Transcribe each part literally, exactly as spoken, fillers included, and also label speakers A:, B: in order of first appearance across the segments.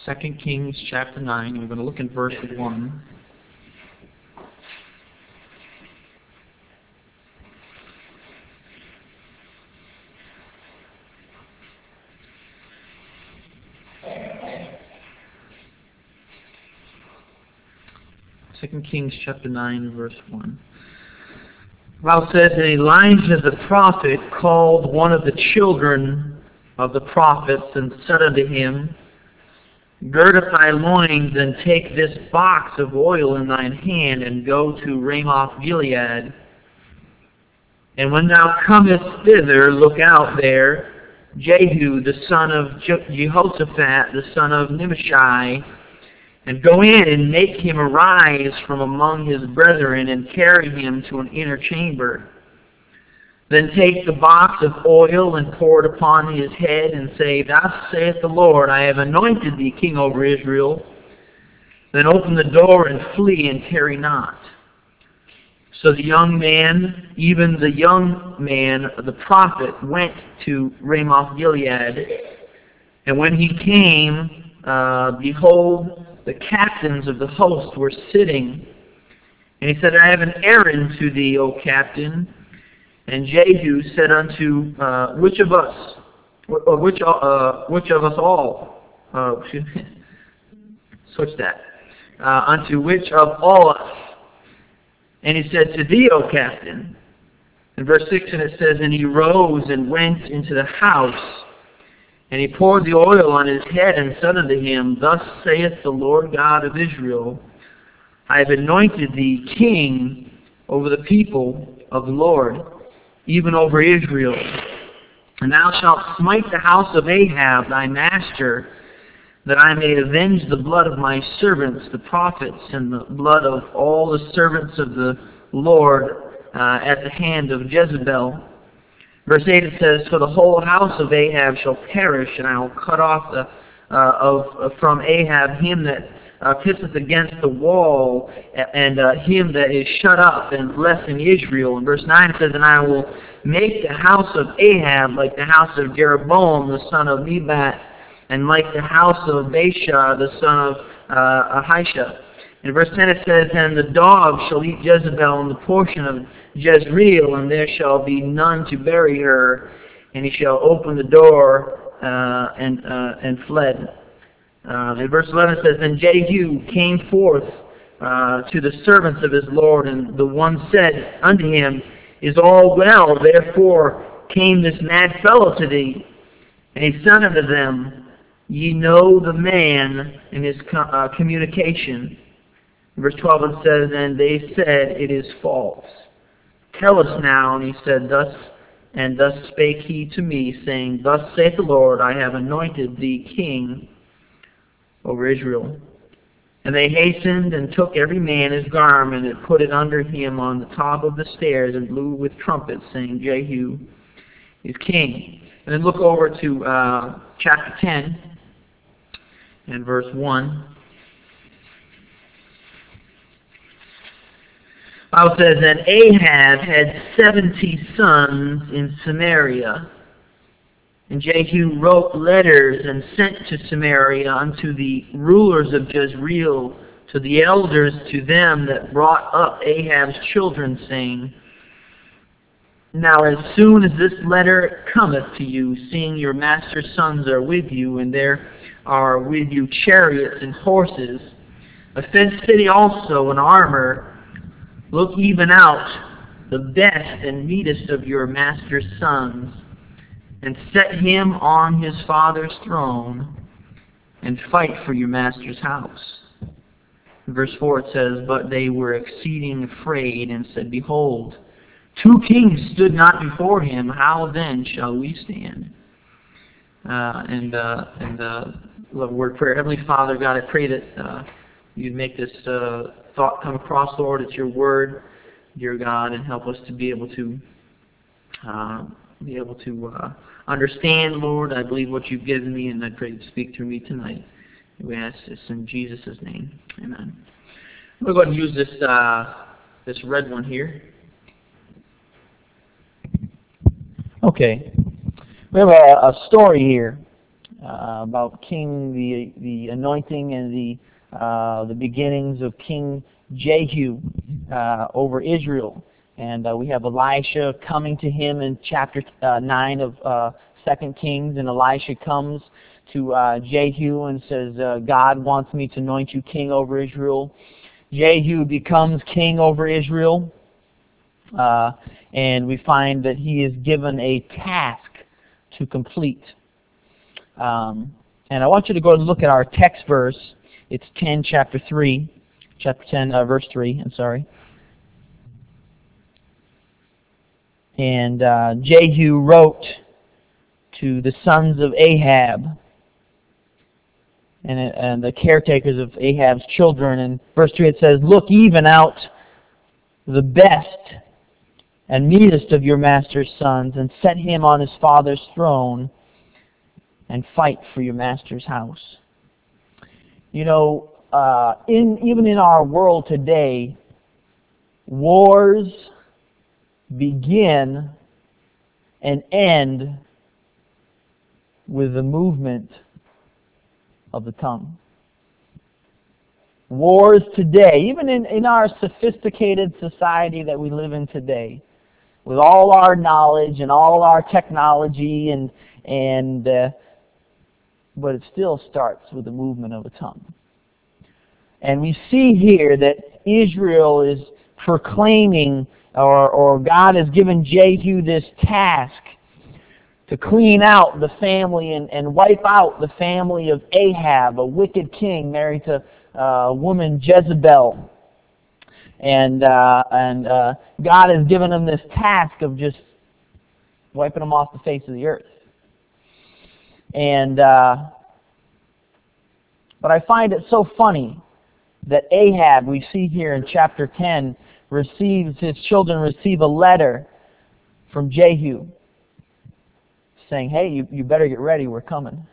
A: Second Kings chapter nine. We're going to look in verse one. Second Kings chapter nine, verse one. The Bible says, and Elijah the prophet called one of the children of the prophets and said unto him, Gird up thy loins, and take this box of oil in thine hand, and go to Ramoth Gilead. And when thou comest thither, look out there, Jehu the son of Jehoshaphat, the son of Nimshi, and go in and make him arise from among his brethren, and carry him to an inner chamber. Then take the box of oil and pour it upon his head, and say, Thus saith the Lord, I have anointed thee king over Israel. Then open the door and flee, and tarry not. So the young man, even the young man, the prophet, went to Ramoth Gilead. And when he came, uh, behold, the captains of the host were sitting. And he said, I have an errand to thee, O captain. And Jehu said unto, uh, which of us, or which, uh, which of us all, uh, switch that, uh, unto which of all us? And he said, to thee, O captain. In verse six, and it says, and he rose and went into the house, and he poured the oil on his head, and said unto him, Thus saith the Lord God of Israel, I have anointed thee king over the people of the Lord, even over Israel. And thou shalt smite the house of Ahab thy master, that I may avenge the blood of my servants, the prophets, and the blood of all the servants of the Lord uh, at the hand of Jezebel. Verse eight, it says, For the whole house of Ahab shall perish, and I will cut off the, uh, of, uh, from Ahab him that uh, pisseth against the wall, and uh, him that is shut up and left in Israel. And verse nine, it says, And I will make the house of Ahab like the house of Jeroboam the son of Nebat, and like the house of Baasha the son of uh, Ahisha. In verse ten it says, And the dog shall eat Jezebel in the portion of Jezreel, and there shall be none to bury her, and he shall open the door uh, and uh, and fled. Uh, in verse eleven it says, And Jehu came forth uh, to the servants of his Lord, and the one said unto him, Is all well? Therefore came this mad fellow to thee. And he said unto them, Ye know the man in his co- uh, communication. In verse twelve it says, And they said, It is false. Tell us now. And he said, Thus and thus spake he to me, saying, Thus saith the Lord, I have anointed thee king over Israel. And they hastened and took every man his garment, and put it under him on the top of the stairs, and blew with trumpets, saying, Jehu is king. And then look over to uh, chapter ten and verse one. The Bible says, And Ahab had seventy sons in Samaria. And Jehu wrote letters and sent to Samaria unto the rulers of Jezreel, to the elders, to them that brought up Ahab's children, saying, Now as soon as this letter cometh to you, seeing your master's sons are with you, and there are with you chariots and horses, a fenced city also, and armor, look even out the best and meetest of your master's sons, and set him on his father's throne, and fight for your master's house. In verse four it says, But they were exceeding afraid, and said, Behold, two kings stood not before him, how then shall we stand? Uh, and uh, and uh, love word prayer. Heavenly Father, God, I pray that uh, you'd make this uh, thought come across, Lord. It's your word, dear God, and help us to be able to uh, be able to uh, understand, Lord. I believe what you've given me, and I pray to speak through me tonight. We ask this in Jesus' name. Amen. I'm going to go ahead and use this uh, this red one here. Okay. We have a, a story here uh, about King, the the anointing and the uh, the beginnings of King Jehu uh, over Israel. And uh, we have Elisha coming to him in chapter uh, nine of uh, Second Kings, and Elisha comes to uh, Jehu and says, uh, God wants me to anoint you king over Israel. Jehu becomes king over Israel, uh, and we find that he is given a task to complete. Um, and I want you to go and look at our text verse. It's ten, chapter three, chapter ten, uh, verse three. I'm sorry. And uh, Jehu wrote to the sons of Ahab and, and the caretakers of Ahab's children. In verse three it says, look even out the best and meanest of your master's sons, and set him on his father's throne, and fight for your master's house. You know, uh, in even in our world today, wars begin and end with the movement of the tongue. Wars today, even in, in our sophisticated society that we live in today, with all our knowledge and all our technology, and and uh, but it still starts with the movement of the tongue. And we see here that Israel is proclaiming, or, or God has given Jehu this task to clean out the family and, and wipe out the family of Ahab, a wicked king married to uh, a woman Jezebel. And uh, and uh, God has given him this task of just wiping them off the face of the earth. And uh, but I find it so funny that Ahab, we see here in chapter ten, receives his children receive a letter from Jehu saying, "Hey, you you better get ready. We're coming."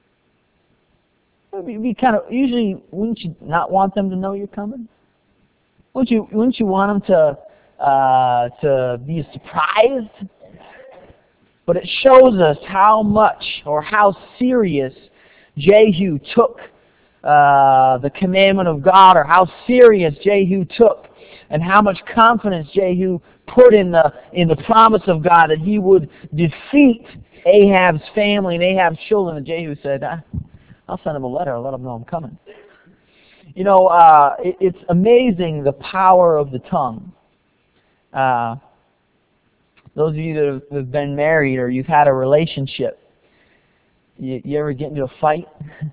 A: It'd be kind of usually, wouldn't you not want them to know you're coming? Wouldn't you wouldn't you want them to uh, to be surprised? But it shows us how much or how serious Jehu took uh, the commandment of God, or how serious Jehu took, and how much confidence Jehu put in the in the promise of God that he would defeat Ahab's family and Ahab's children. And Jehu said, "I'll send him a letter. I'll let him know I'm coming." You know, uh, it, it's amazing the power of the tongue. Uh, those of you that have, have been married or you've had a relationship, you, you ever get into a fight?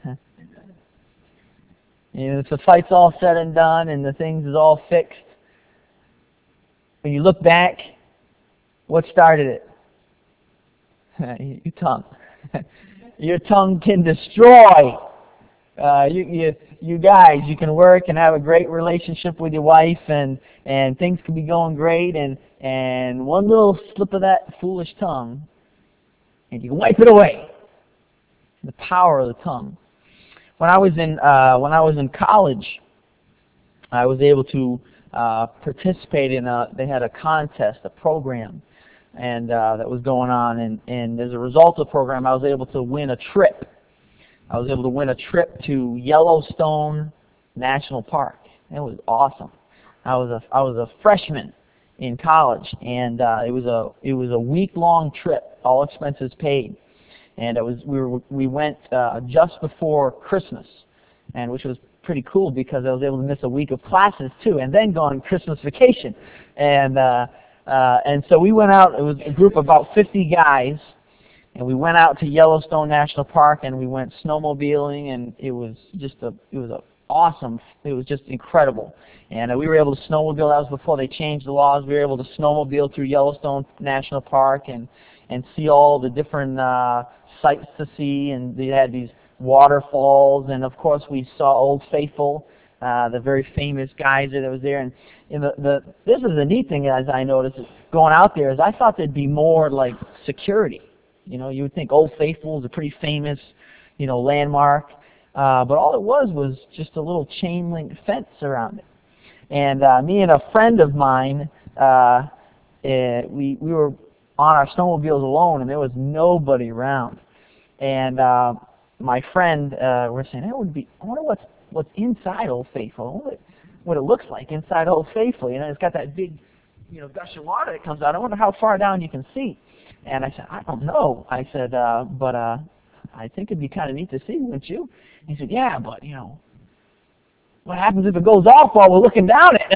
A: You know, if the fight's all said and done and the things is all fixed, when you look back, what started it? Your tongue. Your tongue can destroy. Uh, you, you, you guys, you can work and have a great relationship with your wife, and, and things can be going great, and, and one little slip of that foolish tongue, and you can wipe it away. The power of the tongue. When I was in uh, when I was in college, I was able to uh, participate in a. They had a contest, a program, and uh, that was going on, and, and as a result of the program, I was able to win a trip. I was able to win a trip to Yellowstone National Park. It was awesome. I was a I was a freshman in college, and uh, it was a it was a week long trip, all expenses paid, and it was we were we went uh, just before Christmas, and which was pretty cool because I was able to miss a week of classes too, and then go on Christmas vacation, and uh, uh, and so we went out. It was a group of about fifty guys. And we went out to Yellowstone National Park, and we went snowmobiling, and it was just a, it was a awesome, it was just incredible. And uh, we were able to snowmobile. That was before they changed the laws. We were able to snowmobile through Yellowstone National Park and and see all the different uh, sights to see. And they had these waterfalls, and of course we saw Old Faithful, uh, the very famous geyser that was there. And in the, the this is the neat thing, as I noticed going out there, is I thought there'd be more like security. You know, you would think Old Faithful is a pretty famous, you know, landmark, uh, but all it was was just a little chain link fence around it. And uh, me and a friend of mine, uh, uh, we we were on our snowmobiles alone, and there was nobody around. And uh,
B: my friend uh, were saying, "It would be. I wonder what's what's inside Old Faithful. I wonder what, what it looks like inside Old Faithful. You know, it's got that big, you know, gush of water that comes out. I wonder how far down you can see." And I said, "I don't know." I said, uh, "But uh, I think it'd be kind of neat to see, wouldn't you?" He said, "Yeah, but you know, what happens if it goes off while we're looking down it?"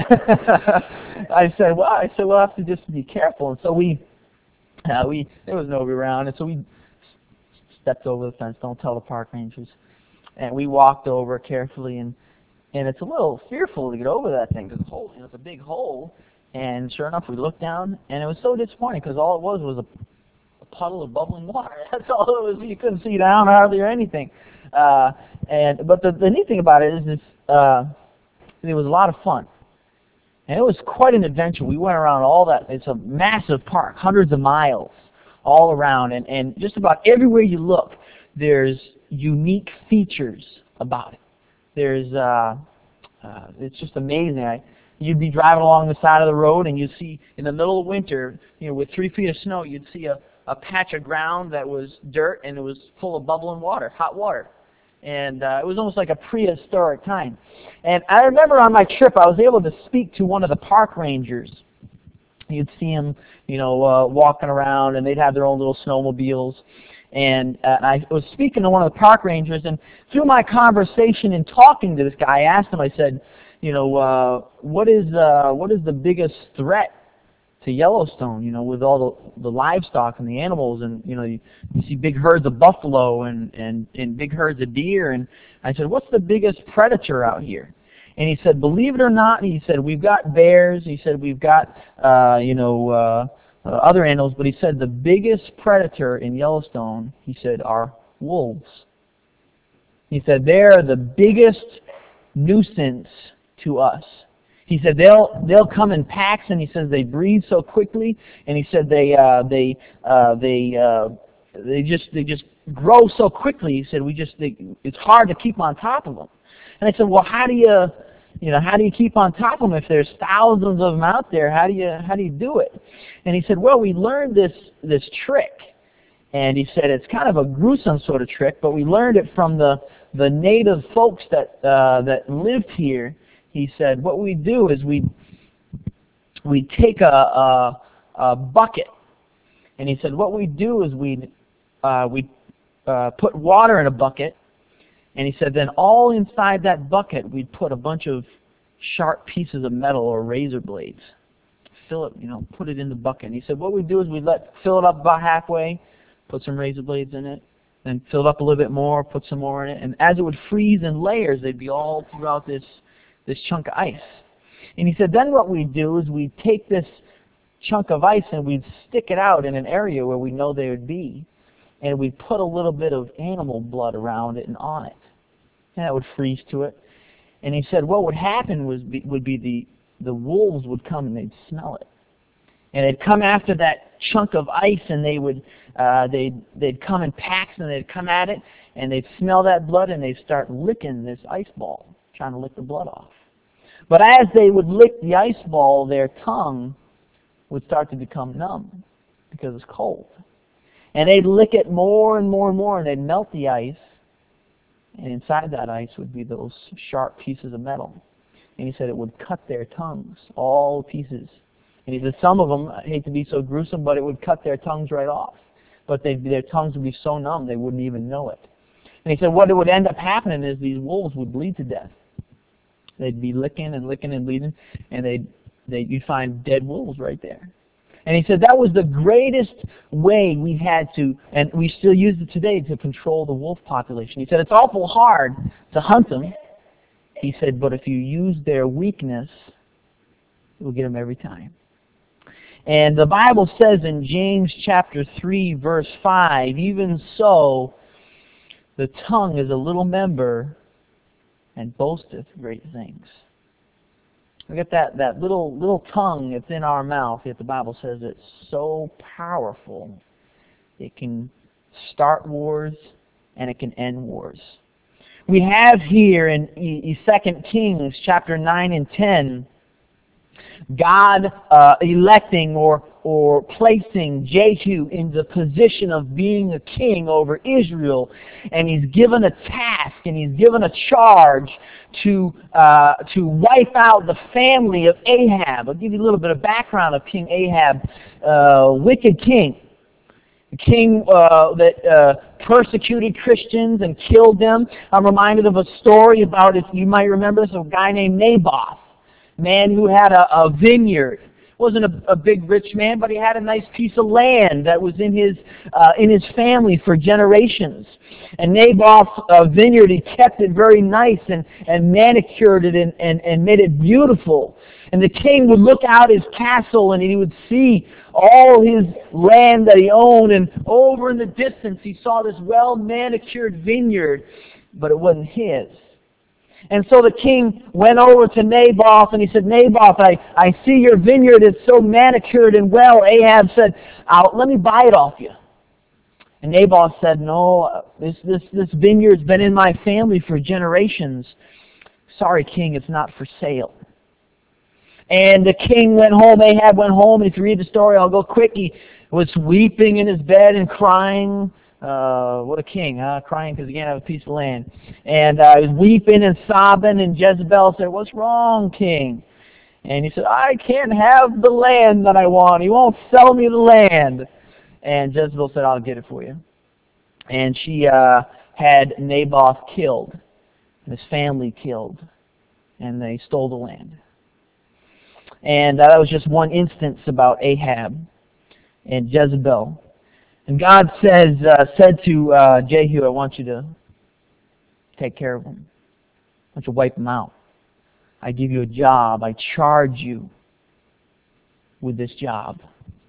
B: I said, "Well, I said we'll have to just be careful." And so we, uh, we there was nobody around, and so we stepped over the fence. Don't tell the park rangers. And we walked over carefully, and and it's a little fearful to get over that thing because hole, you know, it's a big hole. And sure enough, we looked down, and it was so disappointing because all it was was a, a puddle of bubbling water. That's all it was. You couldn't see down hardly or anything. Uh, and but the, the neat thing about it is, is uh, it was a lot of fun, and it was quite an adventure. We went around all that. It's a massive park, hundreds of miles all around, and and just about everywhere you look, there's unique features about it. There's uh, uh, it's just amazing. I, You'd be driving along the side of the road, and you'd see, in the middle of winter, you know, with three feet of snow, you'd see a, a patch of ground that was dirt, and it was full of bubbling water, hot water. And uh, it was almost like a prehistoric time. And I remember on my trip, I was able to speak to one of the park rangers. You'd see them, you know, uh, walking around, and they'd have their own little snowmobiles. And uh, I was speaking to one of the park rangers, and through my conversation and talking to this guy, I asked him, I said, you know, uh, what is uh, what is the biggest threat to Yellowstone? You know, with all the, the livestock and the animals, and you know, you, you see big herds of buffalo and, and and big herds of deer. And I said, what's the biggest predator out here? And he said, believe it or not, he said we've got bears. He said we've got uh, you know uh, uh, other animals, but he said the biggest predator in Yellowstone, he said, are wolves. He said they're the biggest nuisance to us. He said they'll they'll come in packs, and he says they breed so quickly, and he said they uh, they uh, they uh, they just they just grow so quickly. He said we just they, it's hard to keep on top of them. And I said, well, how do you you know how do you keep on top of them if there's thousands of them out there? How do you how do you do it? And he said, well, we learned this this trick. And he said it's kind of a gruesome sort of trick, but we learned it from the the native folks that uh, that lived here. He said what we do is we we take a, a, a bucket, and he said what we do is we uh, we uh, put water in a bucket, and he said then all inside that bucket we'd put a bunch of sharp pieces of metal or razor blades, fill it, you know, put it in the bucket. And he said what we do is we let fill it up about halfway, put some razor blades in it, then fill it up a little bit more, put some more in it, and as it would freeze in layers, they'd be all throughout this this chunk of ice. And he said then what we'd do is we'd take this chunk of ice and we'd stick it out in an area where we know they would be, and we'd put a little bit of animal blood around it and on it, and that would freeze to it. And he said what would happen was be, would be the the wolves would come and they'd smell it, and they'd come after that chunk of ice, and they would uh, they'd they'd come in packs, and they'd come at it, and they'd smell that blood, and they'd start licking this ice ball, trying to lick the blood off. But as they would lick the ice ball, their tongue would start to become numb because it's cold. And they'd lick it more and more and more, and they'd melt the ice, and inside that ice would be those sharp pieces of metal. And he said it would cut their tongues, all pieces. And he said some of them, I hate to be so gruesome, but it would cut their tongues right off. But they, their tongues would be so numb they wouldn't even know it. And he said what would end up happening is these wolves would bleed to death. They'd be licking and licking and bleeding, and they'd, they'd, you'd find dead wolves right there. And he said that was the greatest way we had to, and we still use it today, to control the wolf population. He said it's awful hard to hunt them. He said, but if you use their weakness, you'll get them every time. And the Bible says in James chapter three, verse five, even so, the tongue is a little member, and boasteth great things. Look at that, that little little tongue that's in our mouth, yet the Bible says it's so powerful. It can start wars, and it can end wars. We have here in Second Kings chapter nine and ten, God uh, electing or or placing Jehu in the position of being a king over Israel, and he's given a task and he's given a charge to uh, to wipe out the family of Ahab. I'll give you a little bit of background of King Ahab, uh, wicked king. A king uh, that uh, persecuted Christians and killed them. I'm reminded of a story about, if you might remember this, a guy named Naboth, man who had a, a vineyard. Wasn't a, a big rich man, but he had a nice piece of land that was in his uh, in his family for generations. And Naboth's uh, vineyard, he kept it very nice and, and manicured it and, and, and made it beautiful. And the king would look out his castle and he would see all his land that he owned, and over in the distance he saw this well-manicured vineyard, but it wasn't his. And so the king went over to Naboth and he said, Naboth, I, I see your vineyard is so manicured and well. Ahab said, I'll, let me buy it off you. And Naboth said, no, this, this, this vineyard's been in my family for generations. Sorry, king, it's not for sale. And the king went home, Ahab went home, and if you read the story, I'll go quick, he was weeping in his bed and crying. Uh, what a king, huh? Crying because he can't have a piece of land. And uh, he was weeping and sobbing, and Jezebel said, what's wrong, king? And he said, I can't have the land that I want. He won't sell me the land. And Jezebel said, I'll get it for you. And she uh, had Naboth killed, and his family killed, and they stole the land. And uh, that was just one instance about Ahab and Jezebel. And God says, uh, said to uh, Jehu, I want you to take care of them. I want you to wipe them out. I give you a job. I charge you with this job.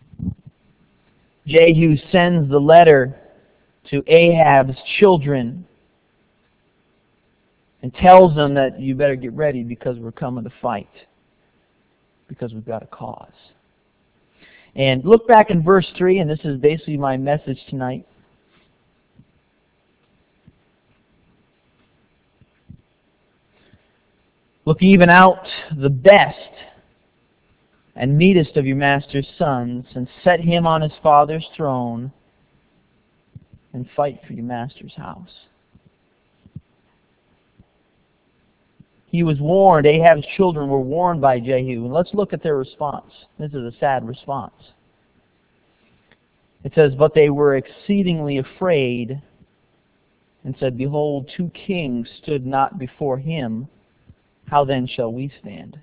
B: Jehu sends the letter to Ahab's children and tells them that you better get ready because we're coming to fight, because we've got a cause. And look back in verse three, and this is basically my message tonight. Look even out the best and meetest of your master's sons, and set him on his father's throne, and fight for your master's house. He was warned, Ahab's children were warned by Jehu. And let's look at their response. This is a sad response. It says, but they were exceedingly afraid, and said, behold, two kings stood not before him. How then shall we stand?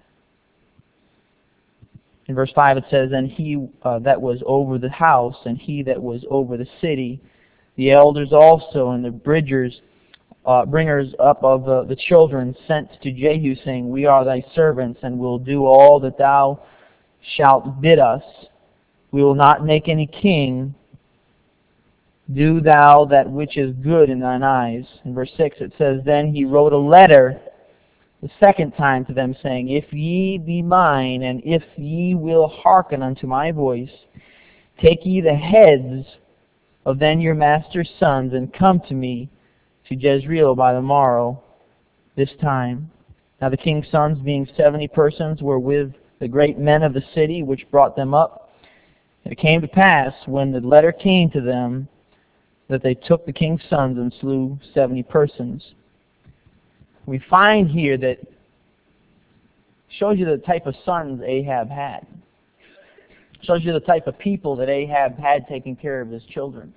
B: In verse five it says, and he uh, that was over the house, and he that was over the city, the elders also, and the bridgers, Uh, bringers up of uh, the children, sent to Jehu, saying, we are thy servants, and will do all that thou shalt bid us. We will not make any king. Do thou that which is good in thine eyes. In verse six it says, then he wrote a letter the second time to them, saying, if ye be mine, and if ye will hearken unto my voice, take ye the heads of then your master's sons, and come to me to Jezreel by the morrow, this time. Now the king's sons, being seventy persons, were with the great men of the city, which brought them up. And it came to pass, when the letter came to them, that they took the king's sons and slew seventy persons. We find here that shows you the type of sons Ahab had. Shows you the type of people that Ahab had taking care of his children.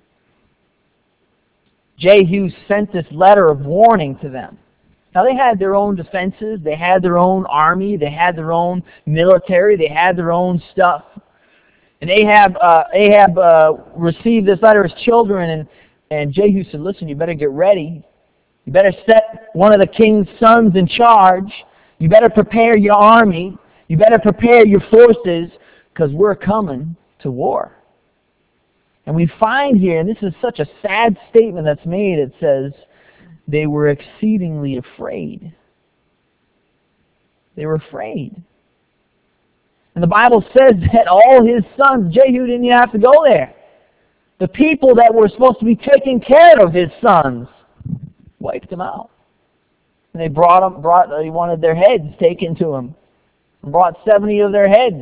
B: Jehu sent this letter of warning to them. Now they had their own defenses, they had their own army, they had their own military, they had their own stuff. And Ahab uh, Ahab uh, received this letter as children, and, and Jehu said, listen, you better get ready. You better set one of the king's sons in charge. You better prepare your army. You better prepare your forces, because we're coming to war. And we find here, and this is such a sad statement that's made, it says, they were exceedingly afraid. They were afraid. And the Bible says that all his sons, Jehu didn't even have to go there. The people that were supposed to be taking care of his sons wiped them out. And they brought them, brought, they wanted their heads taken to him. and brought seventy of their heads.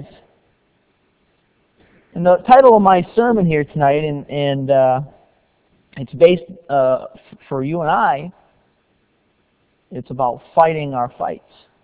B: And the title of my sermon here tonight, and, and uh, it's based uh, for you and I, it's about fighting our fights.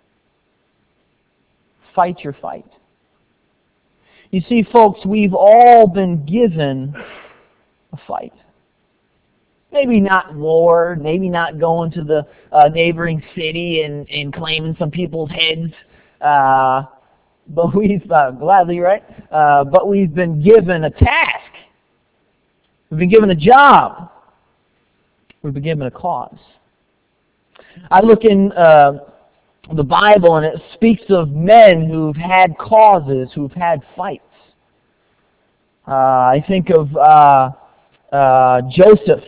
B: Fight your fight. You see, folks, we've all been given a fight. Maybe not war, maybe not going to the uh, neighboring city and, and claiming some people's heads, uh, but we've, uh, gladly, right? Uh, but we've been given a task. We've been given a job. We've been given a cause. I look in uh, the Bible, and it speaks of men who've had causes, who've had fights. Uh, I think of uh, uh, Joseph.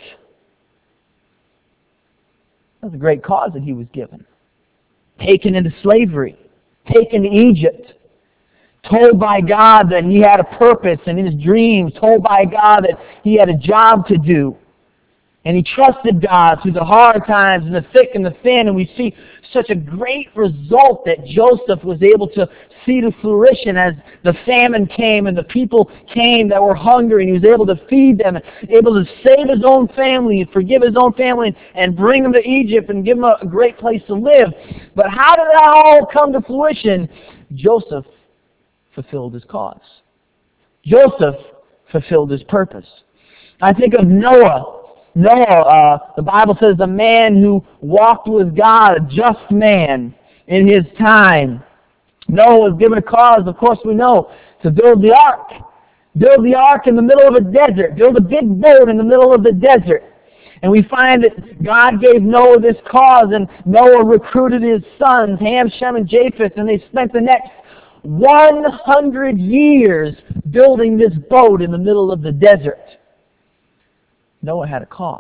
B: That was a great cause that he was given. Taken into slavery, taken to Egypt, told by God that he had a purpose, and in his dreams, told by God that he had a job to do. And he trusted God through the hard times and the thick and the thin, and we see such a great result that Joseph was able to see to fruition as the famine came and the people came that were hungry, and he was able to feed them, and able to save his own family and forgive his own family and, and bring them to Egypt and give them a, a great place to live. But how did that all come to fruition? Joseph fulfilled his cause. Joseph fulfilled his purpose. I think of Noah. Noah, uh, the Bible says, a man who walked with God, a just man in his time. Noah was given a cause, of course we know, to build the ark. Build the ark in the middle of a desert. Build a big boat in the middle of the desert. And we find that God gave Noah this cause, and Noah recruited his sons, Ham, Shem, and Japheth, and they spent the next one hundred years building this boat in the middle of the desert. Noah had a cause.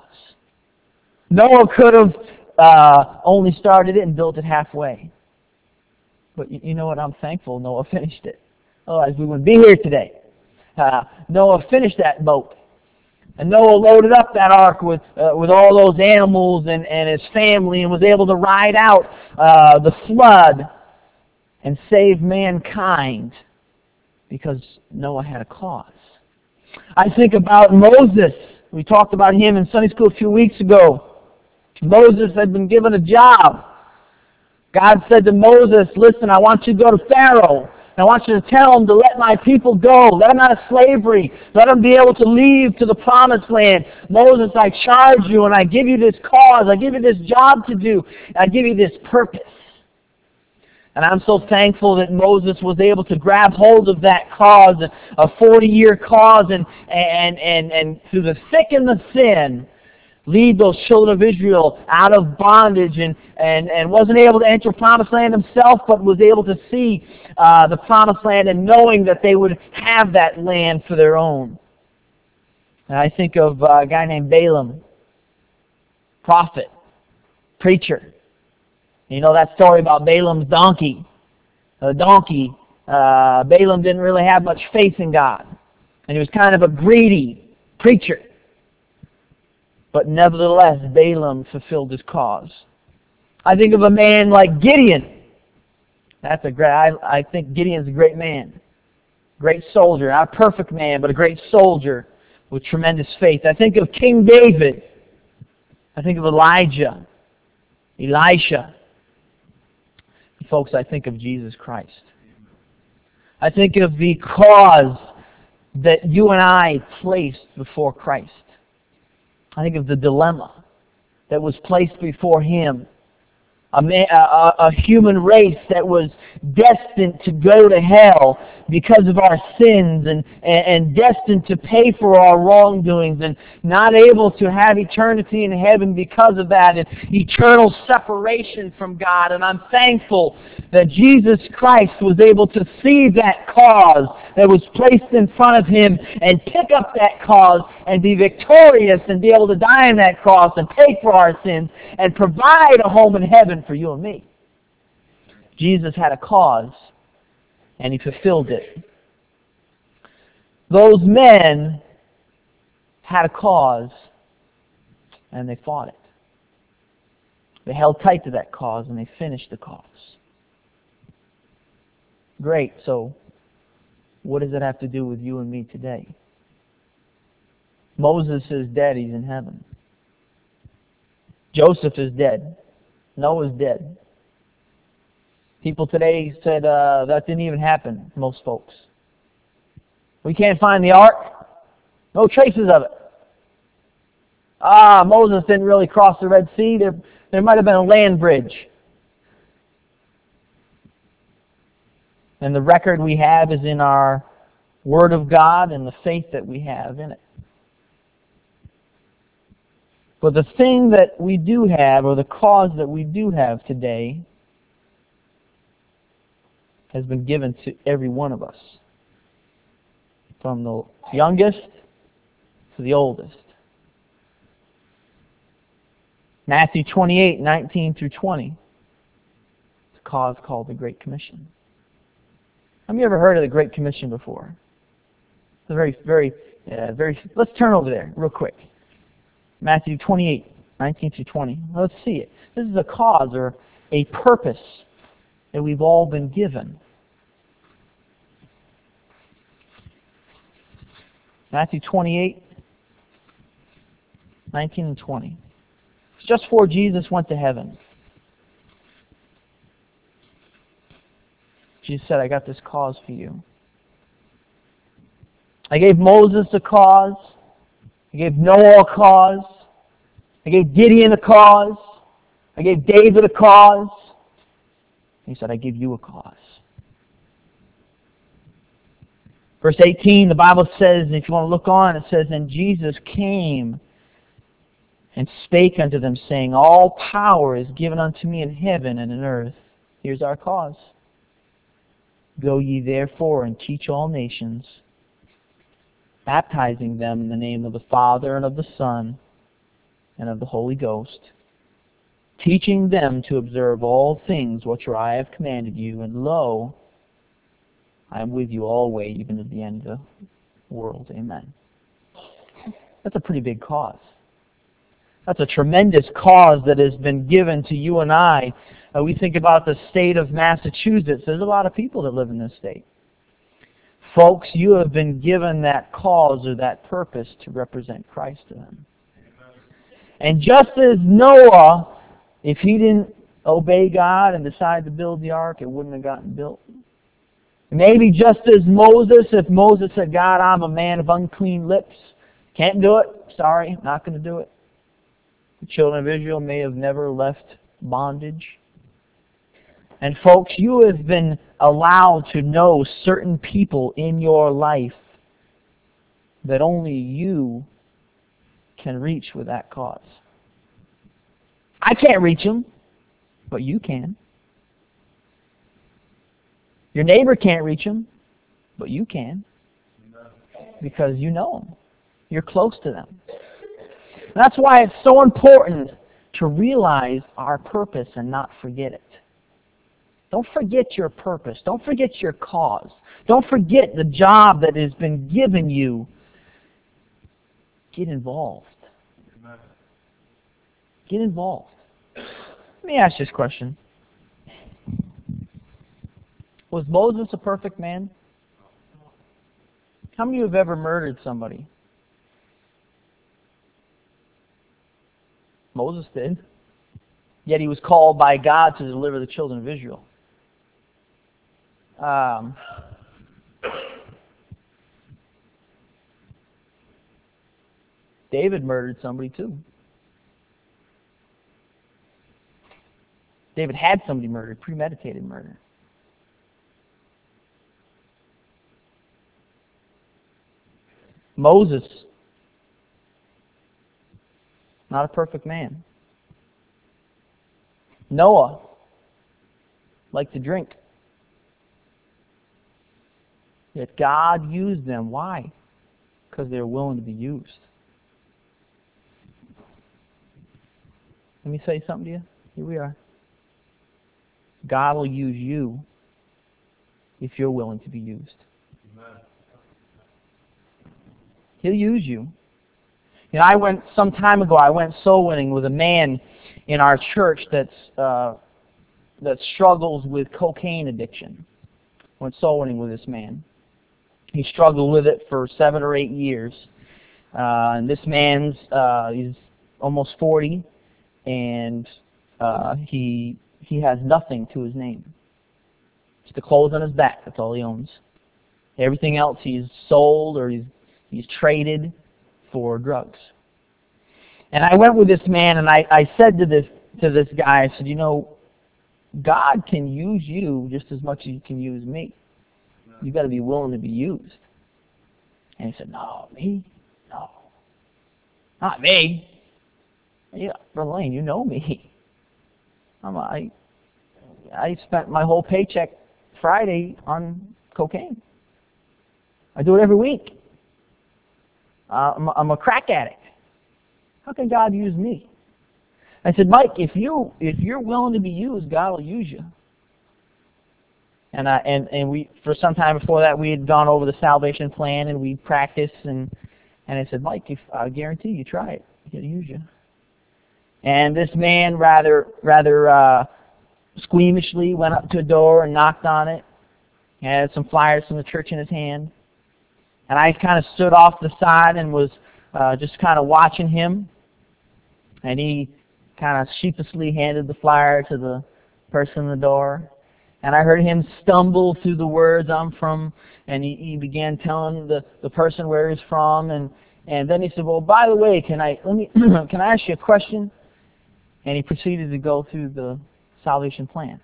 B: Noah could have uh, only started it and built it halfway. But you, you know what? I'm thankful Noah finished it. Otherwise, we wouldn't be here today. Uh, Noah finished that boat. And Noah loaded up that ark with uh, with all those animals and, and his family, and was able to ride out uh, the flood and save mankind because Noah had a cause. I think about Moses. We talked about him in Sunday school a few weeks ago. Moses had been given a job. God said to Moses, listen, I want you to go to Pharaoh, and I want you to tell him to let my people go. Let them out of slavery. Let them be able to leave to the promised land. Moses, I charge you, and I give you this cause. I give you this job to do. I give you this purpose. And I'm so thankful that Moses was able to grab hold of that cause, a forty-year cause, and, and, and, and through the thick and the thin, lead those children of Israel out of bondage, and, and, and wasn't able to enter promised land himself, but was able to see uh, the promised land and knowing that they would have that land for their own. And I think of uh, a guy named Balaam, prophet, preacher. You know that story about Balaam's donkey. The donkey, uh, Balaam didn't really have much faith in God. And he was kind of a greedy preacher. But nevertheless, Balaam fulfilled his cause. I think of a man like Gideon. That's a great, I, I think Gideon's a great man. Great soldier. Not a perfect man, but a great soldier with tremendous faith. I think of King David. I think of Elijah, Elisha. Folks, I think of Jesus Christ. I think of the cause that you and I placed before Christ. I think of the dilemma that was placed before Him. A, man, a, a human race that was destined to go to hell because of our sins, and, and, and destined to pay for our wrongdoings, and not able to have eternity in heaven because of that, and eternal separation from God. And I'm thankful that Jesus Christ was able to see that cause that was placed in front of Him and pick up that cause and be victorious and be able to die on that cross and pay for our sins and provide a home in heaven for you and me. Jesus had a cause, and He fulfilled it. Those men had a cause, and they fought it. They held tight to that cause, and they finished the cause. Great. So what does it have to do with you and me today? Moses is dead. He's in heaven. Joseph is dead. Noah's dead. People today said uh, that didn't even happen, most folks. We can't find the ark. No traces of it. Ah, Moses didn't really cross the Red Sea. There, there might have been a land bridge. And the record we have is in our Word of God and the faith that we have in it. But the thing that we do have, or the cause that we do have today, has been given to every one of us. From the youngest to the oldest. Matthew twenty-eight, nineteen through twenty. It's a cause called the Great Commission. Have you ever heard of the Great Commission before? It's a very, very, uh, very. Let's turn over there real quick. Matthew twenty-eight, nineteen through twenty. Let's see it. This is a cause or a purpose that we've all been given. Matthew twenty-eight, nineteen and twenty. It's just before Jesus went to heaven. Jesus said, I got this cause for you. I gave Moses a cause. I gave Noah a cause. I gave Gideon a cause. I gave David a cause. He said, I give you a cause. Verse eighteen, the Bible says, if you want to look on, it says, and Jesus came and spake unto them, saying, all power is given unto me in heaven and in earth. Here's our cause. Go ye therefore and teach all nations, baptizing them in the name of the Father and of the Son and of the Holy Ghost, teaching them to observe all things which I have commanded you, and lo, I am with you always, even to the end of the world. Amen. That's a pretty big cause. That's a tremendous cause that has been given to you and I. Uh, we think about the state of Massachusetts. There's a lot of people that live in this state. Folks, you have been given that cause or that purpose to represent Christ to them. And just as Noah, if he didn't obey God and decide to build the ark, it wouldn't have gotten built. Maybe just as Moses, if Moses said, God, I'm a man of unclean lips, can't do it, sorry, not going to do it. The children of Israel may have never left bondage. And folks, you have been allowed to know certain people in your life that only you can reach with that cause. I can't reach them, but you can. Your neighbor can't reach them, but you can. Because you know them. You're close to them. And that's why it's so important to realize our purpose and not forget it. Don't forget your purpose. Don't forget your cause. Don't forget the job that has been given you. Get involved. Get involved. Let me ask you this question. Was Moses a perfect man? How many of you have ever murdered somebody? Moses did. Yet he was called by God to deliver the children of Israel. Um, David murdered somebody too. David had somebody murdered, premeditated murder. Moses, not a perfect man. Noah liked to drink. Yet God used them. Why? Because they were willing to be used. Let me say something to you. Here we are. God will use you if you're willing to be used. Amen. He'll use you. You know, I went some time ago. I went soul winning with a man in our church that's uh, that struggles with cocaine addiction. went soul winning with this man. He struggled with it for seven or eight years. Uh, and this man's, uh, he's almost forty, and uh, he he has nothing to his name. Just the clothes on his back, that's all he owns. Everything else he's sold or he's, he's traded for drugs. And I went with this man, and I, I said to this to this guy, I said, you know, God can use you just as much as He can use me. You've got to be willing to be used. And he said, no, me? No. Not me. Yeah, Brother Lane, you know me. I'm, I, I spent my whole paycheck Friday on cocaine. I do it every week. Uh, I'm, I'm a crack addict. How can God use me? I said, Mike, if you if you're willing to be used, God will use you. And I and and we for some time before that we had gone over the salvation plan and we practiced and and I said, Mike, if I guarantee you try it, He'll use you. And this man rather rather uh, squeamishly went up to a door and knocked on it. He had some flyers from the church in his hand, and I kind of stood off the side and was uh, just kind of watching him. And he kind of sheepishly handed the flyer to the person in the door. And I heard him stumble through the words, I'm from, and he, he began telling the, the person where he's from. And, and then he said, well, by the way, can I let me can I ask you a question? And he proceeded to go through the salvation plan.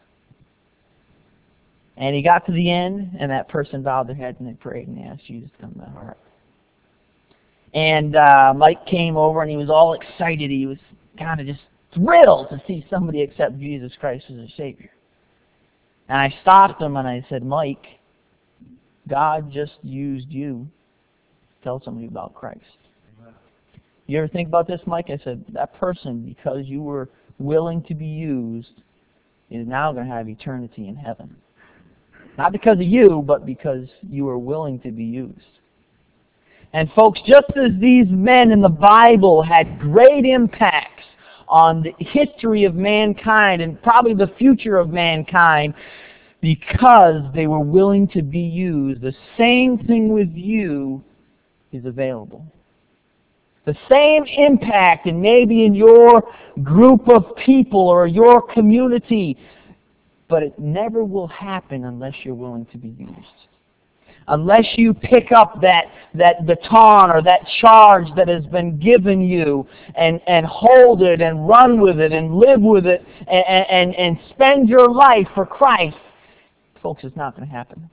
B: And he got to the end, and that person bowed their head and they prayed and they asked Jesus to come to their heart. And uh, Mike came over and he was all excited. He was kind of just thrilled to see somebody accept Jesus Christ as a Savior. And I stopped him and I said, Mike, God just used you to tell somebody about Christ. You ever think about this, Mike? I said, that person, because you were willing to be used, is now going to have eternity in heaven. Not because of you, but because you were willing to be used. And folks, just as these men in the Bible had great impacts on the history of mankind and probably the future of mankind because they were willing to be used, the same thing with you is available. The same impact, and maybe in your group of people or your community, but it never will happen unless you're willing to be used. Unless you pick up that, that baton or that charge that has been given you and, and hold it and run with it and live with it and, and, and spend your life for Christ, folks, it's not going to happen.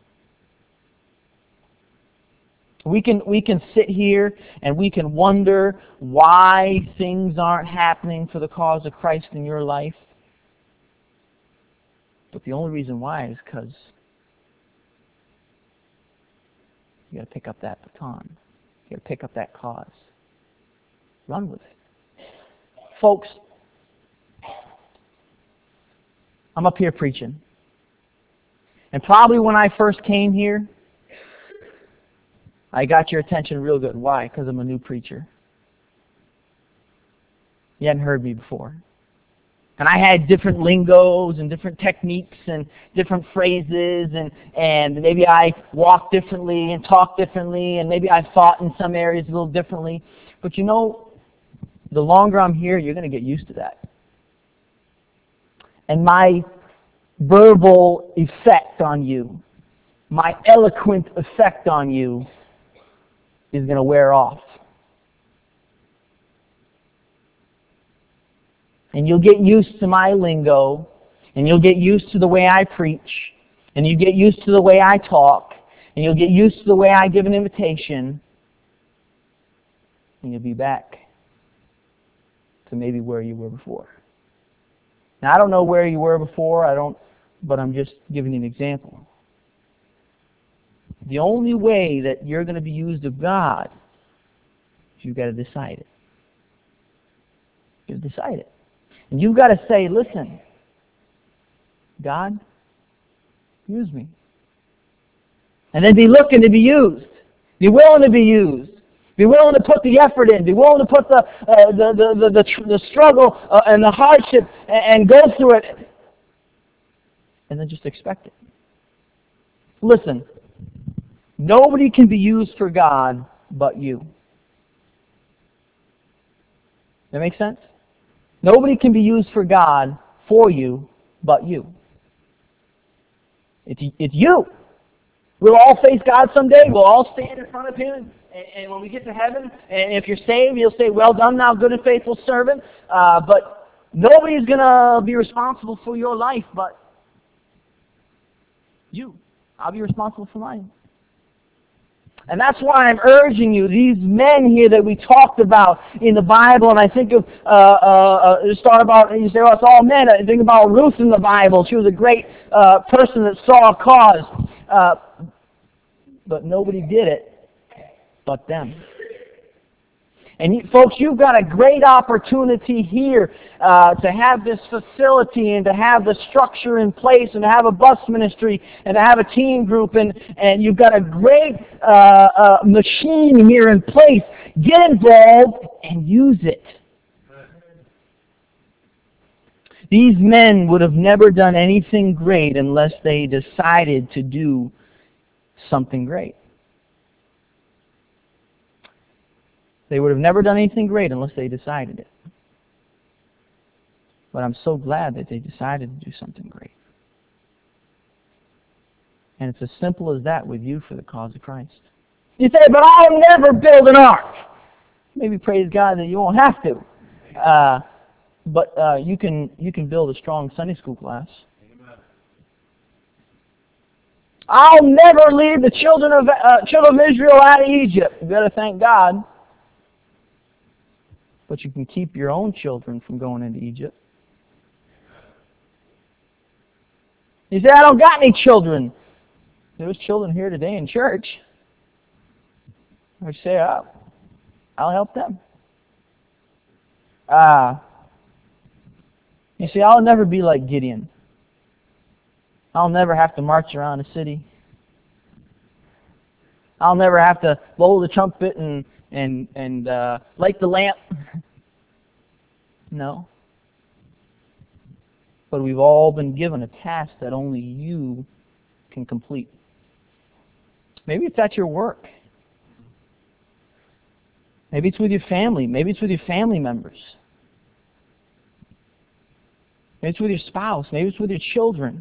B: We can, we can sit here and we can wonder why things aren't happening for the cause of Christ in your life. But the only reason why is because you got to pick up that baton. You got to pick up that cause. Run with it. Folks, I'm up here preaching. And probably when I first came here, I got your attention real good. Why? Because I'm a new preacher. You hadn't heard me before. And I had different lingos and different techniques and different phrases, and, and maybe I walked differently and talked differently, and maybe I thought in some areas a little differently. But you know, the longer I'm here, you're going to get used to that. And my verbal effect on you, my eloquent effect on you, is going to wear off. And you'll get used to my lingo, and you'll get used to the way I preach, and you get used to the way I talk, and you'll get used to the way I give an invitation, and you'll be back to maybe where you were before. Now, I don't know where you were before, I don't, but I'm just giving you an example. The only way that you're going to be used of God is you've got to decide it. You've got to decide it. And you've got to say, listen, God, use me. And then be looking to be used. Be willing to be used. Be willing to put the effort in. Be willing to put the uh, the, the, the, the, tr the struggle uh, and the hardship and, and go through it. And then just expect it. Listen, nobody can be used for God but you. That make sense? Nobody can be used for God for you but you. It's, it's you. We'll all face God someday. We'll all stand in front of Him. And, and when we get to heaven, and if you're saved, He'll say, well done, thou good and faithful servant. Uh, but nobody's going to be responsible for your life but you. I'll be responsible for mine. And that's why I'm urging you, these men here that we talked about in the Bible, and I think of, uh, uh, uh, start about, you say, well, it's all men. I think about Ruth in the Bible. She was a great uh, person that saw a cause. Uh, but nobody did it but them. And you, folks, you've got a great opportunity here uh, to have this facility and to have the structure in place and to have a bus ministry and to have a team group, and, and you've got a great uh, uh, machine here in place. Get involved and use it. These men would have never done anything great unless they decided to do something great. They would have never done anything great unless they decided it. But I'm so glad that they decided to do something great. And it's as simple as that with you for the cause of Christ. You say, but I'll never build an ark. Maybe praise God that you won't have to. Uh, but uh, you can you can build a strong Sunday school class. Amen. I'll never lead the children of uh, children of Israel out of Egypt. You better thank God. But you can keep your own children from going into Egypt. You say, I don't got any children. There's children here today in church. I say, oh, I'll help them. Uh, you see, I'll never be like Gideon. I'll never have to march around a city. I'll never have to blow the trumpet and and and uh, light the lamp. No. But we've all been given a task that only you can complete. Maybe it's at your work. Maybe it's with your family. Maybe it's with your family members. Maybe it's with your spouse. Maybe it's with your children.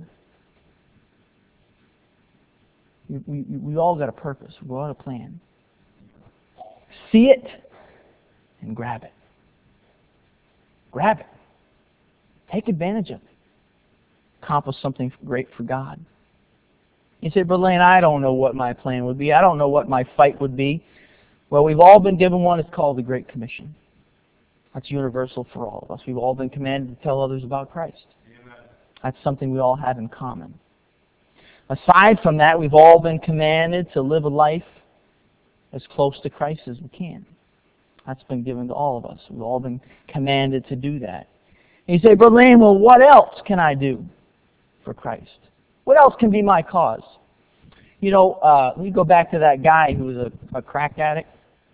B: We, we, we all got a purpose. We all got a plan. See it and grab it. Grab it. Take advantage of it. Accomplish something great for God. You say, Brother Lane, I don't know what my plan would be. I don't know what my fight would be. Well, we've all been given one. It's called the Great Commission. That's universal for all of us. We've all been commanded to tell others about Christ. Amen. That's something we all have in common. Aside from that, we've all been commanded to live a life as close to Christ as we can. That's been given to all of us. We've all been commanded to do that. And you say, Brother Lane, well, what else can I do for Christ? What else can be my cause? You know, uh, we go back to that guy who was a, a crack addict.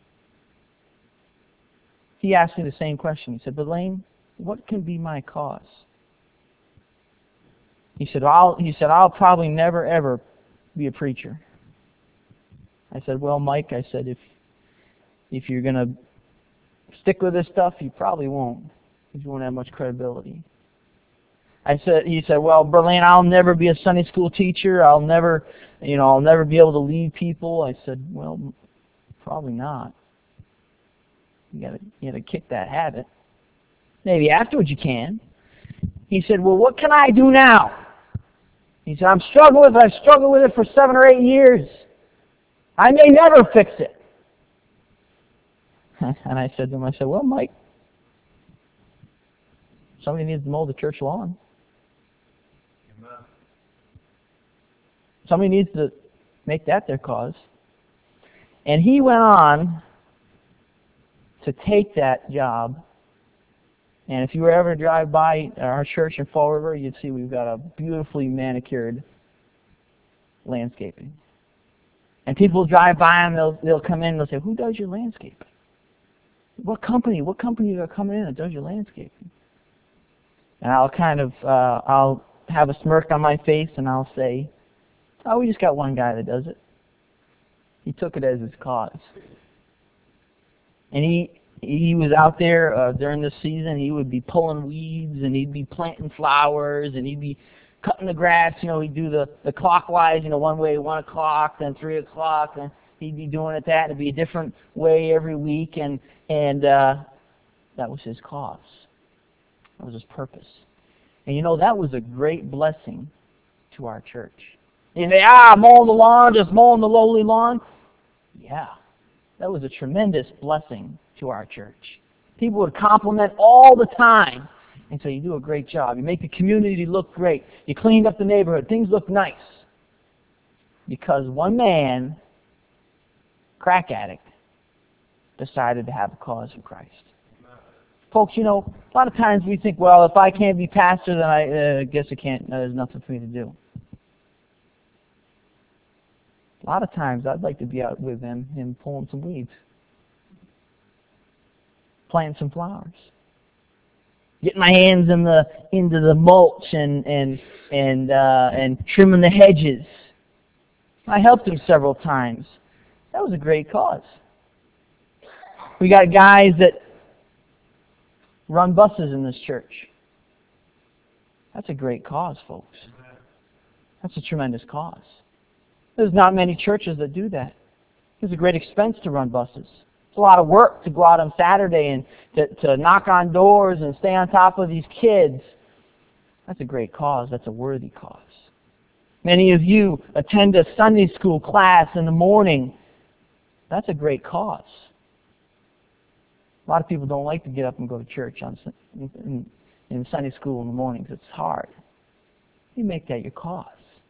B: He asked me the same question. He said, Brother Lane, what can be my cause? He said, I'll, he said, I'll probably never, ever be a preacher. I said, well, Mike, I said, if if you're going to stick with this stuff, you probably won't, because you won't have much credibility. I said, he said, well, Brother Lane, I'll never be a Sunday school teacher. I'll never, you know, I'll never be able to lead people. I said, well, probably not. You got to, you got to kick that habit. Maybe afterwards you can. He said, well, what can I do now? He said, I'm struggling with it. I've struggled with it for seven or eight years. I may never fix it. And I said to him, I said, well, Mike, somebody needs to mow the church lawn. Amen. Somebody needs to make that their cause. And he went on to take that job. And if you were ever to drive by our church in Fall River, you'd see we've got a beautifully manicured landscaping. And people drive by and they'll they'll come in and they'll say, who does your landscaping? What company? What company are coming in that does your landscaping? And I'll kind of uh, I'll have a smirk on my face and I'll say, Oh, we just got one guy that does it. He took it as his cause. And he he was out there uh, during the season. He would be pulling weeds, and he'd be planting flowers, and he'd be cutting the grass. You know, he'd do the, the clockwise, you know, one way, one o'clock, then three o'clock, and he'd be doing it that. It'd be a different way every week, and, and uh, that was his cause. That was his purpose. And you know, that was a great blessing to our church. And they, ah, mowing the lawn, just mowing the lowly lawn. Yeah, that was a tremendous blessing to our church. People would compliment all the time and say, you do a great job. You make the community look great. You cleaned up the neighborhood. Things look nice. Because one man, crack addict, decided to have a cause for Christ. Folks, you know, a lot of times we think, well, if I can't be pastor, then I uh, guess I can't. Uh, there's nothing for me to do. A lot of times I'd like to be out with him and pulling some weeds, planting some flowers, getting my hands in the into the mulch and and and uh, and trimming the hedges. I helped him several times. That was a great cause. We got guys that run buses in this church. That's a great cause, folks. That's a tremendous cause. There's not many churches that do that. It's a great expense to run buses. It's a lot of work to go out on Saturday and to, to knock on doors and stay on top of these kids. That's a great cause. That's a worthy cause. Many of you attend a Sunday school class in the morning. That's a great cause. A lot of people don't like to get up and go to church on in, in Sunday school in the mornings. It's hard. You make that your cause.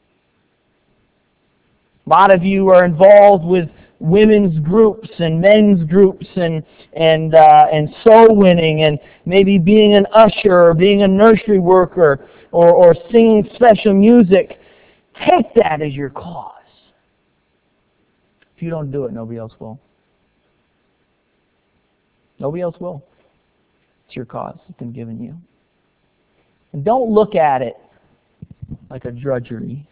B: A lot of you are involved with women's groups and men's groups and and uh, and soul winning and maybe being an usher or being a nursery worker or, or singing special music. Take that as your cause. If you don't do it, nobody else will. Nobody else will. It's your cause. It's been given you. And don't look at it like a drudgery.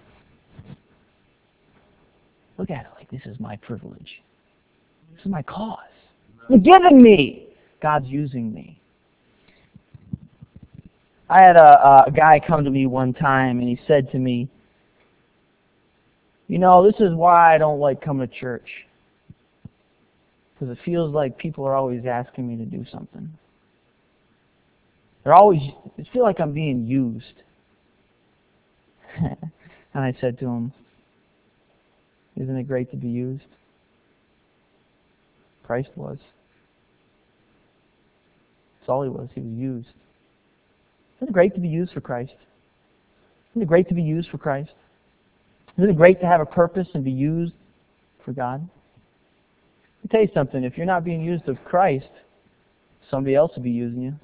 B: Look at it like this is my privilege. This is my cause. It's given me. God's using me. I had a, a guy come to me one time and he said to me, you know, this is why I don't like coming to church. Because it feels like people are always asking me to do something. They're always, I feel like I'm being used. And I said to him, isn't it great to be used? Christ was. That's all he was. He was used. Isn't it great to be used for Christ? Isn't it great to be used for Christ? Isn't it great to have a purpose and be used for God? Let me tell you something. If you're not being used of Christ, somebody else will be using you.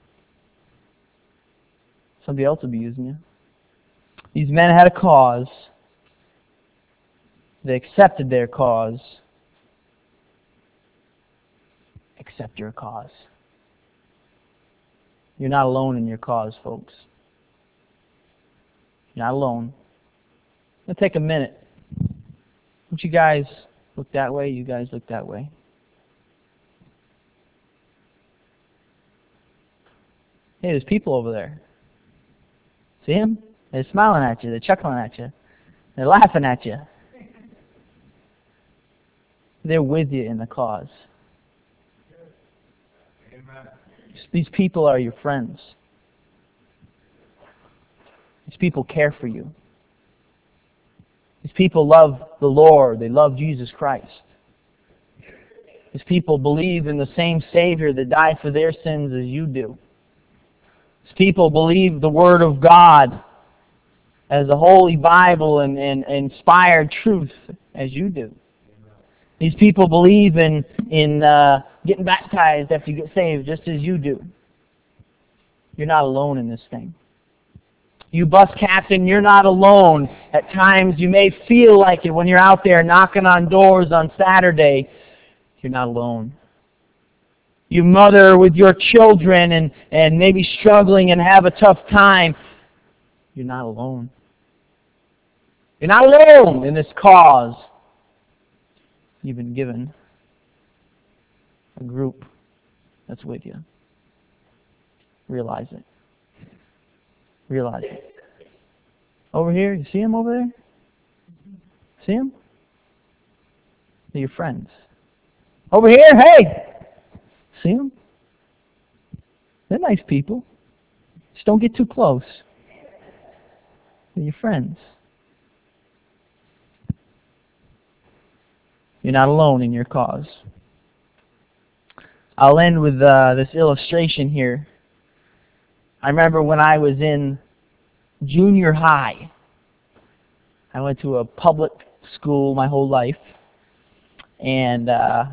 B: Somebody else will be using you. These men had a cause. They accepted their cause. Accept your cause. You're not alone in your cause, folks. You're not alone. I'm going to take a minute. Don't you guys look that way? You guys look that way. Hey, there's people over there. See them? They're smiling at you. They're chuckling at you. They're laughing at you. They're with you in the cause. Amen. These people are your friends. These people care for you. These people love the Lord. They love Jesus Christ. These people believe in the same Savior that died for their sins as you do. These people believe the Word of God as the Holy Bible and, and, and inspired truth as you do. These people believe in, in uh, getting baptized after you get saved just as you do. You're not alone in this thing. You bus captain, you're not alone. At times you may feel like it when you're out there knocking on doors on Saturday. You're not alone. You mother with your children and, and maybe struggling and have a tough time. You're not alone. You're not alone in this cause. You've been given a group that's with you. Realize it. Realize it. Over here, you see him over there? See him? They're your friends. Over here, hey! See them? They're nice people. Just don't get too close. They're your friends. You're not alone in your cause. I'll end with uh, this illustration here. I remember when I was in junior high. I went to a public school my whole life. And uh,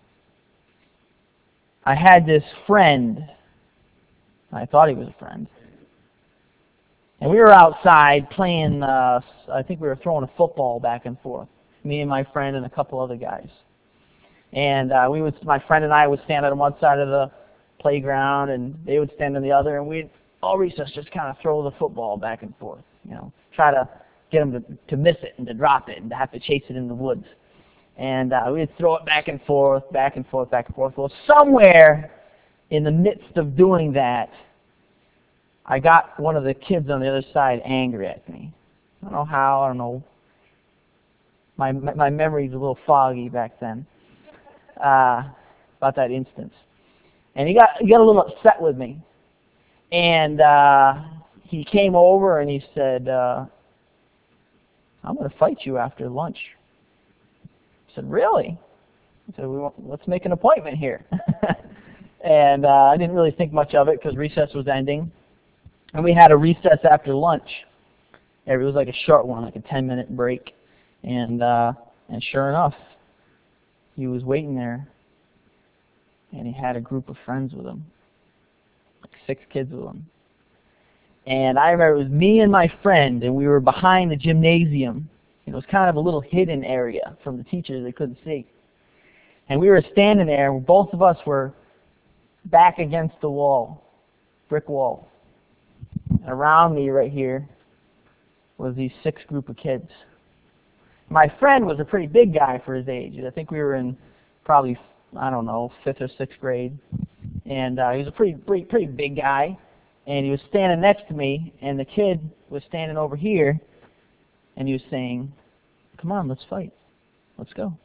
B: I had this friend. I thought he was a friend. And we were outside playing, uh, I think we were throwing a football back and forth. Me and my friend and a couple other guys. And uh, we would, my friend and I would stand on one side of the playground, and they would stand on the other, and we'd all recess just kind of throw the football back and forth. You know, try to get them to, to miss it and to drop it and to have to chase it in the woods. And uh, we'd throw it back and forth, back and forth, back and forth. Well, somewhere in the midst of doing that, I got one of the kids on the other side angry at me. I don't know how, I don't know. My my memory's a little foggy back then uh, about that instance. And he got he got a little upset with me. And uh, he came over and he said, uh, I'm going to fight you after lunch. I said, really? I said, we want, let's make an appointment here. And uh, I didn't really think much of it because recess was ending. And we had a recess after lunch. It was like a short one, like a ten-minute break. And uh, and sure enough, he was waiting there. And he had a group of friends with him. Like six kids with him. And I remember it was me and my friend, and we were behind the gymnasium. It was kind of a little hidden area from the teachers they couldn't see. And we were standing there, and both of us were back against the wall, brick wall. And around me right here was these six group of kids. My friend was a pretty big guy for his age. I think we were in probably, I don't know, fifth or sixth grade. And uh, he was a pretty, pretty, pretty big guy. And he was standing next to me, and the kid was standing over here, and he was saying, come on, let's fight. Let's go.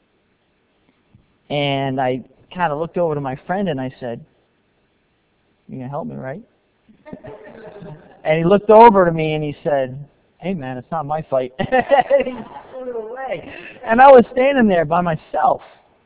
B: And I kind of looked over to my friend, and I said, you're going to help me, right? And he looked over to me, and he said, hey, man, it's not my fight. And he threw it away. And I was standing there by myself.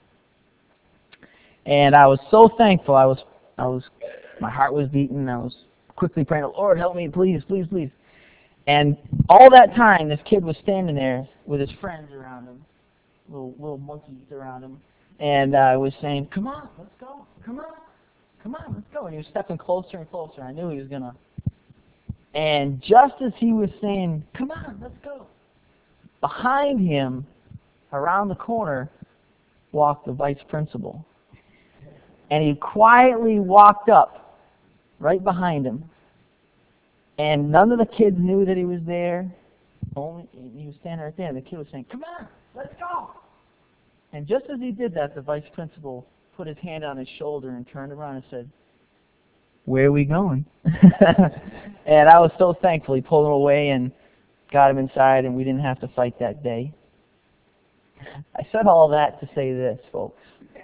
B: And I was so thankful. I was, I was, my heart was beating. I was quickly praying, Lord, help me, please, please, please. And all that time, this kid was standing there with his friends around him, little little monkeys around him, and I uh, was saying, come on, let's go, come on, come on, let's go. And he was stepping closer and closer. I knew he was going to. And just as he was saying, come on, let's go, behind him, around the corner, walked the vice principal. And he quietly walked up right behind him. And none of the kids knew that he was there. Only he was standing right there, and the kid was saying, come on, let's go. And just as he did that, the vice principal put his hand on his shoulder and turned around and said, where are we going? And I was so thankful. He pulled him away and got him inside, and we didn't have to fight that day. I said all that to say this, folks.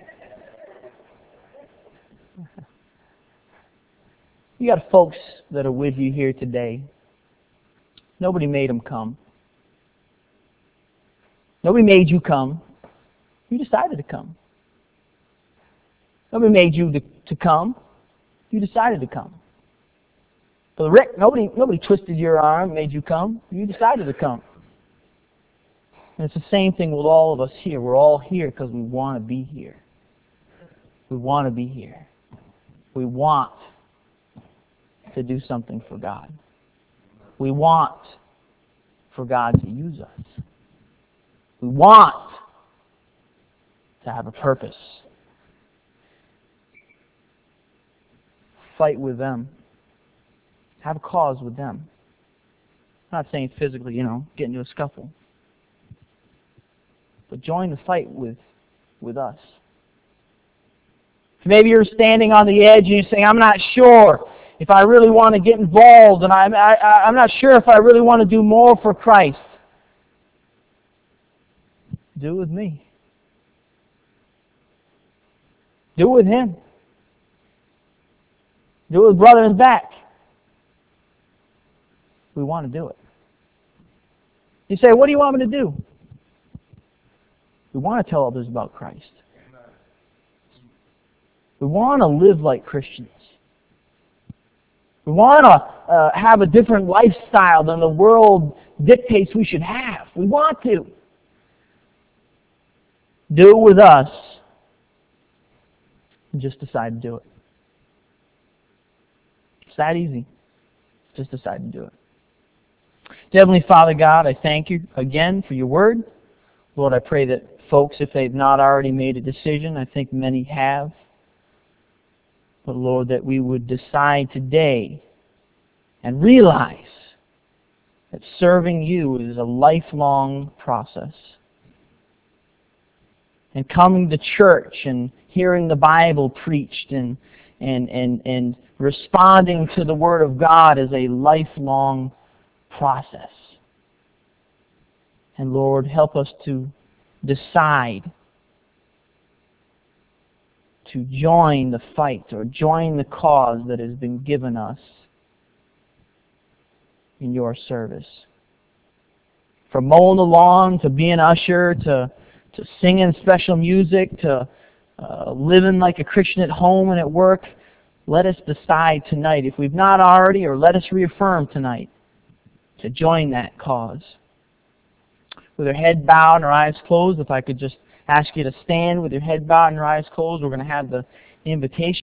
B: You got folks that are with you here today. Nobody made them come. Nobody made you come. You decided to come. Nobody made you to, to come. You decided to come. But Rick, nobody nobody twisted your arm, made you come. You decided to come. And it's the same thing with all of us here. We're all here because we want to be here. We want to be here. We want to do something for God. We want for God to use us. We want to have a purpose. Fight with them. Have a cause with them. not saying physically, you know, get into a scuffle. But join the fight with, with us. Maybe you're standing on the edge and you're saying, I'm not sure if I really want to get involved, and I'm, I, I'm not sure if I really want to do more for Christ. Do it with me. Do it with him. Do it with brother in the back. We want to do it. You say, what do you want me to do? We want to tell others about Christ. We want to live like Christians. We want to uh, have a different lifestyle than the world dictates we should have. We want to. Do it with us. And just decide to do it. It's that easy. Just decide to do it. Heavenly Father God, I thank you again for your word. Lord, I pray that folks, if they've not already made a decision, I think many have, but Lord, that we would decide today and realize that serving you is a lifelong process. And coming to church and hearing the Bible preached and, and, and, and responding to the Word of God is a lifelong process. And Lord, help us to decide to join the fight or join the cause that has been given us in your service. From mowing the lawn to being an usher to, to singing special music to uh, living like a Christian at home and at work, let us decide tonight, if we've not already, or let us reaffirm tonight, to join that cause. With our head bowed and our eyes closed, if I could just ask you to stand with your head bowed and your eyes closed, we're going to have the invitation.